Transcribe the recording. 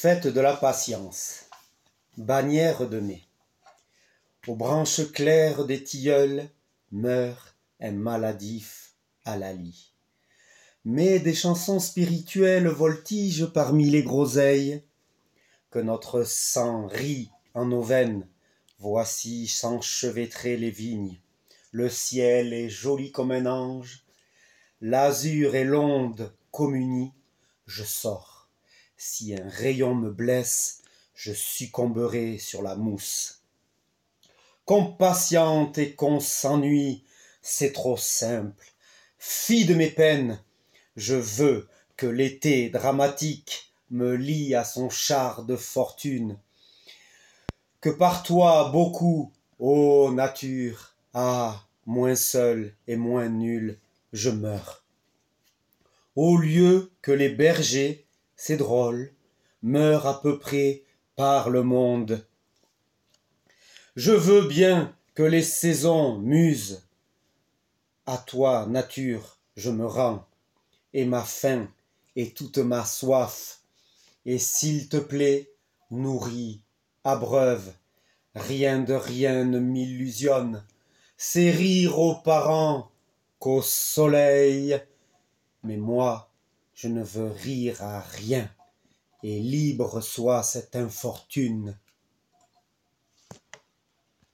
Fête de la patience, bannière de mai. Aux branches claires des tilleuls meurt un maladif à la lie. Mais des chansons spirituelles voltigent parmi les groseilles, que notre sang rit en nos veines. Voici s'enchevêtrer les vignes, le ciel est joli comme un ange, l'azur et l'onde communient, je sors. Si un rayon me blesse, je succomberai sur la mousse. Qu'on patiente et qu'on s'ennuie, c'est trop simple. Fille de mes peines, je veux que l'été dramatique me lie à son char de fortune. Que par toi beaucoup, ô nature, moins seul et moins nul, je meurs. Au lieu que les bergers, c'est drôle, meurent à peu près par le monde. Je veux bien que les saisons musent. À toi, nature, je me rends, et ma faim et toute ma soif. Et s'il te plaît, nourris, abreuve, rien de rien ne m'illusionne. C'est rire aux parents qu'au soleil. Mais moi, je ne veux rire à rien, et libre soit cette infortune.